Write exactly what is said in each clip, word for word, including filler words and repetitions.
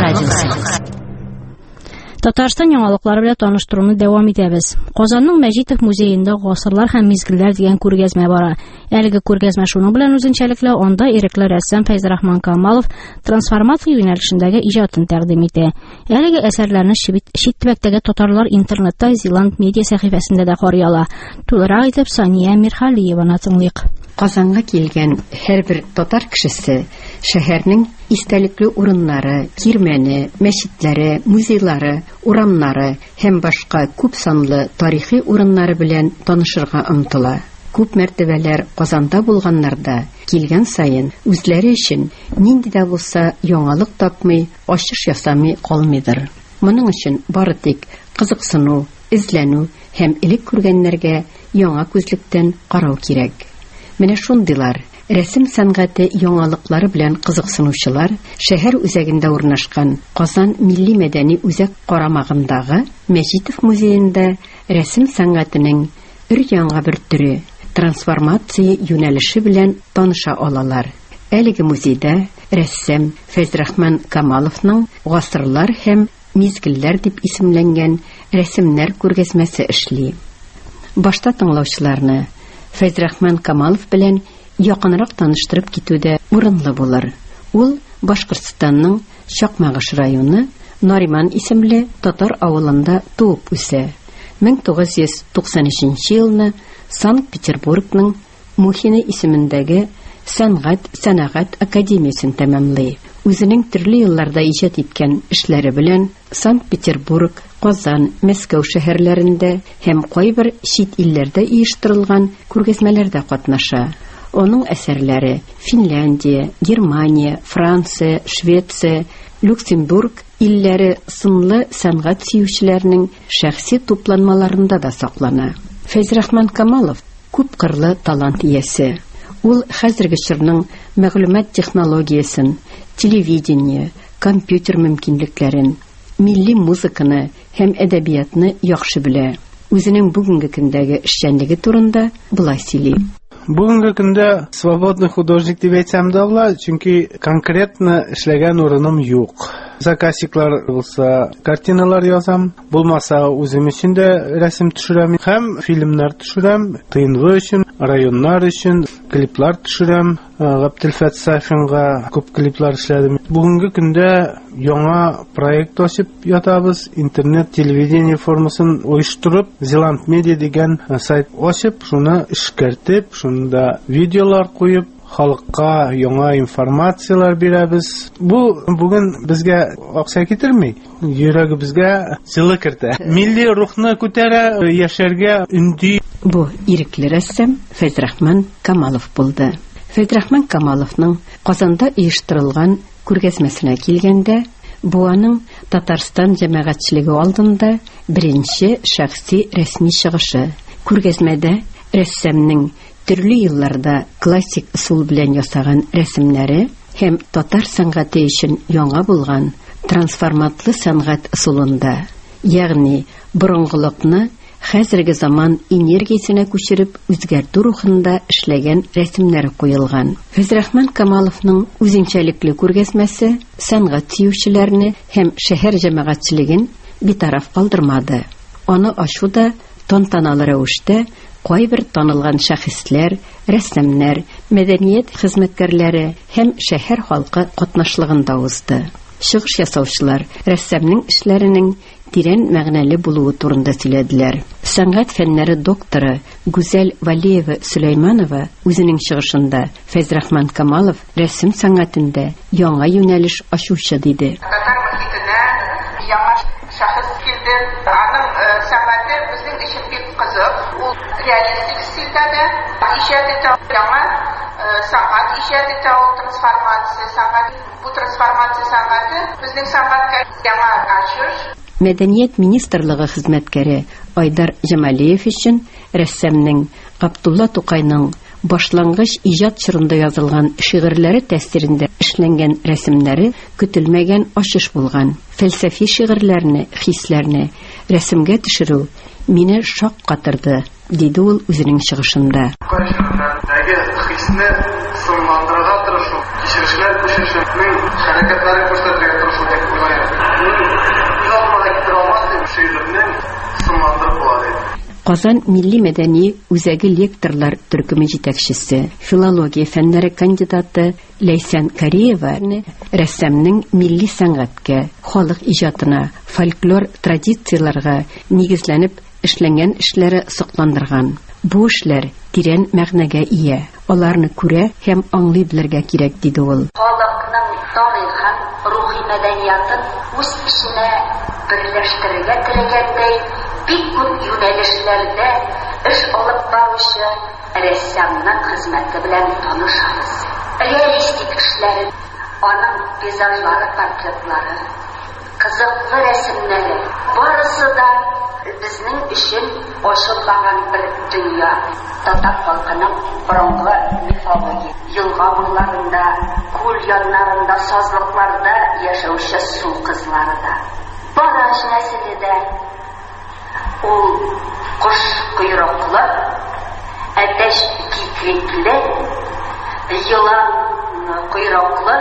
радиосы. Татарстан яңалыклары белән таныштыруны дәвам итәбез. Казанның Мәҗитов музеенда гасырлар һәм мизгелләр дигән күргәзмә бара. Әлеге күргәзмә шуның белән үзенчәлекле, анда ирекле рәссам Фәйзрахман Камалов трансформация юнәлешендәге иҗатын тәкъдим итә. Әлеге әсәрләрне чит төбәктәге татарлар интернетта Зеланд медиа сәхифәсендә дә карый ала. Тулырак итеп Сания Мирхалиеваны тыңлыйк. Казанга килгән һәрбер татар кешесе шәһәрнең истәлекле урыннары, кирмәне, мәчетләре, музейлары, урамнары һәм башка күп санлы тарихи урыннары белән танышырга омтыла. Күп мәртәбәләр Казанда булганнарда килгән саен үзләре өчен нинди дә булса яңалык тапмый, ачыш ясамый калмыйдыр. Моның өчен бары тик кызыксыну, эзләнү һәм элек күргәннәргә яңа күзлектән карау кирәк. Менә шундыйлар рәсем сәнгате яңалыклары белән кызыксынучылар шәһәр үзәгендә урнашкан Казан милли мәдәни үзәк карамагындагы Мәҗитов музеенда рәсем сәнгатенең өр-яңа бер төре трансформация юнәлеше белән таныша алалар. Әлеге музейда рәссам Фәйзрахман Камаловның гасырлар һәм мизгелләр дип исемләнгән рәсемнәр күргәзмәсе эшли. Башта тыңлаучыларны Фәйзрахман Камалов белән якынрак таныштырып китүдә урынлы булыр. Ул Башкортстанның Чакмагыш районы Нариман исемле татар авылында туып үсә. мең тугыз йөз туксан өченче елны Санкт-Петербургның Мухина исемендәге Сәнгать сәнәгать академиясын тәмамлый. Үзенең төрле елларда иҗат иткән эшләре белән Санкт-Петербург, Казан, Мәскәү шәһәрләрендә һәм кайбер чит илләрдә оештырылган күргәзмәләрдә катнаша. Оның әсәрләре Финляндия, Германия, Франция, Швеция, Люксембург илләре сынлы сәнгать сөючеләрнең шәхси тупланмаларында да саклана. Фәйзрахман Камалов күп кырлы талант иясе. Ул хәзерге чорның мәгълүмат технологиясын, телевидение, компьютер мөмкинлекләрен, милли музыканы һәм әдәбиятны яхшы белә. Үзенең бүгенге көндәге эшчәнлеге турында булай сөйли. Бүгенге көндә свободный художник дип әйтсәм дә була, чөнки конкретно эшләгән урыным юк. Заказчиклар булса, картиналар язам, булмаса үзем өчен дә рәсем төшерәм һәм фильмнар төшерәм, ТНВ өчен, районнар өчен клиплар төшерәм. Габделфәт Сафинга күп клиплар эшләдем. Бүгенге көндә яңа проект ачып ятабыз, интернет телевидение формасын оештырып, Зеланд медиа дигән сайт ачып, шуны эшкәртеп, шунда видеолар куеп, халыкка яңа информациялар бирәбез. Бу бүген безгә акча китерми, йөрәгебезгә җылы кертә. Милли рухны күтәрә, яшәргә үнди. Бу ирекле рәссам Фәйзрахман Камалов булды. Фәйзрахман Камаловның Казанда оештырылган күргәзмәсенә килгәндә, бу аның Татарстан җәмәгатьчелеге алдында беренче шәхси рәсми чыгышы. Күргәзмәдә рәссамның төрле елларда классик усул белән ясаган рәсемнәре һәм татар сәнгате өчен яңа булган трансформатлы сәнгать усулында, ягъни борынгылыкны хәзерге заман энергиясенә күчереп үзгәртү рухында эшләгән рәсемнәре куелган. Фәйзрахман Камаловның үзенчәлекле күргәзмәсе сәнгать сөючеләрне һәм шәһәр җәмәгатьчелеген битараф калдырмады. Аны ачуда тантаналы рәвештә кайбер танылган шәхесләр, рәссамнар, мәдәният хезмәткәрләре һәм шәһәр халкы катнашлыгында узды. Чыгыш ясаучылар рәссамның эшләренең тирән мәгънәле булуы турында сөйләделәр. Сәнгать фәннәре докторы Гүзәл Валиева Сөләйманова үзенең чыгышында Фәйзрахман Камалов рәсем сәнгатендә яңа юнәлеш ачучы диде. Татар мөхитенә яңа шәхес килде. Аның сәнгате безнең өчен бик кызык. Ул реалистик стильдә дә иҗат итә, яңа сәнгать иҗат итә, трансформация сәнгате. Бу трансформация сәнгате безнең сәнгатькә яңа ачыш. Мәдәният министрлыгы хезмәткәре Айдар Җамалиев өчен рәссамның Габдулла Тукайның башлангыч иҗат чорында язылган шигырьләре тәэсирендә эшләнгән рәсемнәре көтелмәгән ачыш булган. Фәлсәфи шигырьләрне, хисләрне рәсемгә төшерү мине шаккатырды, диде ул үзенең чыгышында. Кайшылардагы хисне сынландырырга тырышу, кичерешләр күчешүнең хәрәкәтләре күрсәтергә тырышу дип уйлыйм. Казан милли мәдәни үзәге лекторлар төркеме җитәкчесе, филология фәннәре кандидаты Ләйсән Кариева рәссамның милли сәнгатькә, халык иҗатына, фольклор традицияләргә нигезләнеп эшләнгән эшләре сокландырган. Бу эшләр тирән мәгънәгә ия. Аларны күрә һәм аңлый белергә кирәк, диде ул. Халыкның тарихын, рухи мәдәниятын үз эченә берләштерергә теләгәндәй, бик күп юнәлешләрдә эш алып баручы рәссамның хезмәте белән танышабыз. Реалистик эшләре, аның пейзажлары, портретлары, кызыклы рәсемнәре, барысы да безнең өчен ачылган бер дөнья. Татар халкының борынгы мифология, елга буйларында, күл яннарында, сазлыкларда яшәүче су кызлары да. Бараш нәселе дә ул кош койрыклы, әтәч кикрикле, йылан койрыклы,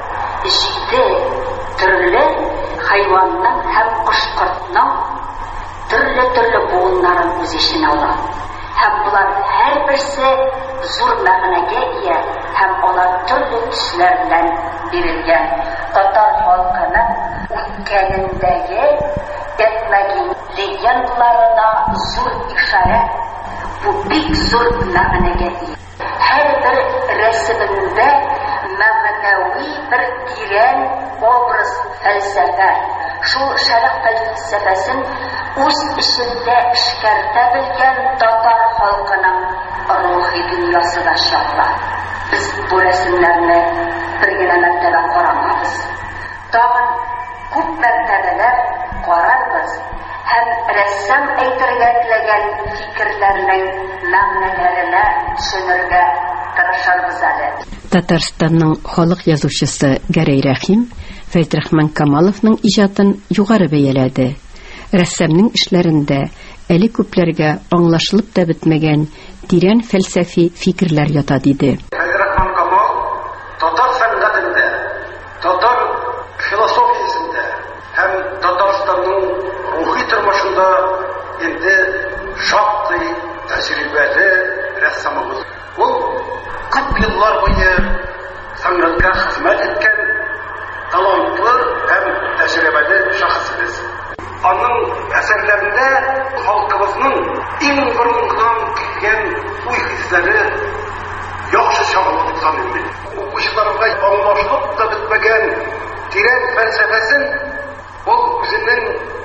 җиде төрле хайванның һәм кош-кортның төрле-төрле буыннарын үз эченә ала. Һәм булар һәрберсе зур мәгънәгә ия һәм алар төрле төсләр белән бирелгән. Татар халкының үткәнендәге этногенез легендаларына зур ишарә. Бу бик зур мәгънәгә ия. Һәрбер рәсемендә мәгънәви бер тирән образ, фәлсәфә. Шул шәрык фәлсәфәсен үз эчендә эшкәртә белгән татар халкының рухи дөньясы да чагыла. Без бу рәсемнәрне бер генә мәртәбә карамабыз. Тагын күп мәртәбәләр карарбыз һәм рәссам әйтергә теләгән фикерләрнең мәгънәләренә төшенергә тырышабыз әле. Татарстанның халык язучысы Гәрәй Рәхим Фәйзрахман Камаловның иҗатын югары бәяләде. Рәссамның эшләрендә әле күпләргә аңлашылып та бетмәгән тирән фәлсәфи фикерләр ята, диде. Фәйзрахман Камал татар сәнгатендә, татар философиясендә һәм Татарстанның рухи тормышында инде шактый тәҗрибәле рәссамыбыз. Ул күп еллар буе сәнгатькә хезмәт иткән талантлы һәм тәҗрибәле шәхес. Аның әсәрләрендә халкыбызның иң борынгыдан килгән уй-хисләре яхшы чагылып саналды. Укучыларга аңлашылып та бетмәгән тирән фәлсәфәсен ул үзенең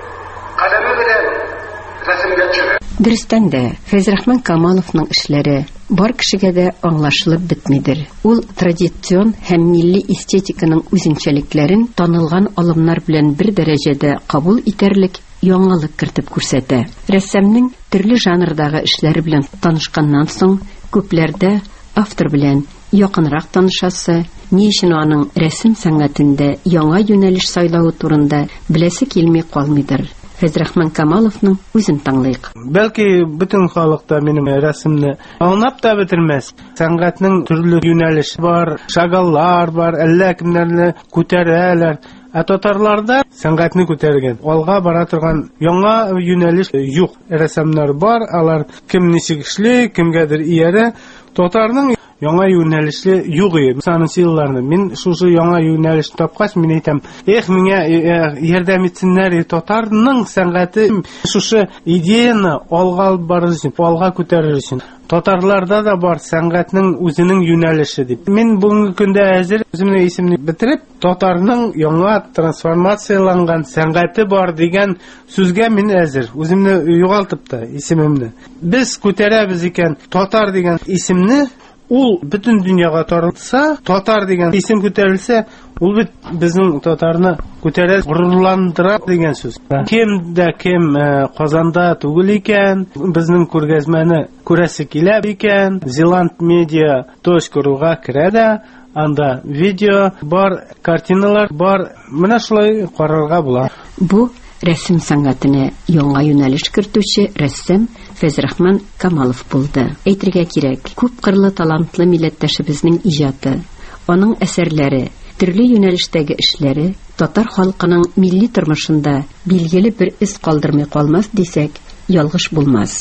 каләме белән рәсемгә төшерә. Дөрестән дә Фәйзрахман Камаловның эшләре бар кешегә дә аңлашылып бетмидер. Ул традицион һәм милли эстетиканың үзенчәлекләрен танылган алымнар белән бер дәрәҗәдә кабул итәрлек яңалык кертеп күрсәтә. Рәссамның төрле жанрдагы эшләре белән танышканнан соң күпләрдә автор белән якынрак танышасы, ни өчен аның рәсем сәнгатендә яңа юнәлеш сайлауы турында беләсе килми калмыйдыр. Фәйзрахман Камаловның үзен таңлыйк. Бәлки бөтен халыкта минем рәсемне аңлап та бетермәс. Сәнгатьнең төрле юнәлеше бар, шагаллар бар, әллә кемнәрне күтәрәләр. Ә татарларда сәнгатьне күтәргән, алга бара торган яңа юнәлеш юк. Рәсемнәр бар, алар кем ничек эшли, кемгәдер иярә. Татарның яңа юнәлеше юк иде. Санын силларны мин шушы яңа юнәлеш тапкач, мин әйтәм, эх, миңа ярдәм итсеннәр, татарның сәнгате шушы идеяны алга алып барыр өчен, алга күтәрер өчен. Татарларда да бар сәнгатьнең үзенең юнәлеше дип. Мин бүгенге көндә әзер үземнең исемне бетереп, татарның яңа трансформацияланган сәнгате бар дигән сүзгә мин әзер. Үземне югалтып та исемемне. Без күтәрәбез икән татар дигән исемне. Ул бөтен дөньяга таралса, татар дигән исем күтәрелсә, ул бит безнең татарны күтәрә, горурландыра дигән сүз. Кем дә кем Казанда түгел икән, безнең күргәзмәне күрәсе килә икән, zealand media точка ру-га керә дә, анда видео бар, картиналар бар, менә шулай карарга була. Бу рәсем сәнгатенә яңа юнәлеш кертүче рәссам Фәйзрахман Камалов булды. Әйтергә кирәк, күп кырлы талантлы милләттәшебезнең иҗаты, аның әсәрләре, төрле юнәлештәге эшләре татар халкының милли тормышында билгеле бер эз калдырмый калмас дисәк, ялгыш булмас.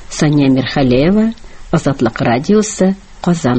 Сания Мирхалеева, Азатлык радиосы, Казан.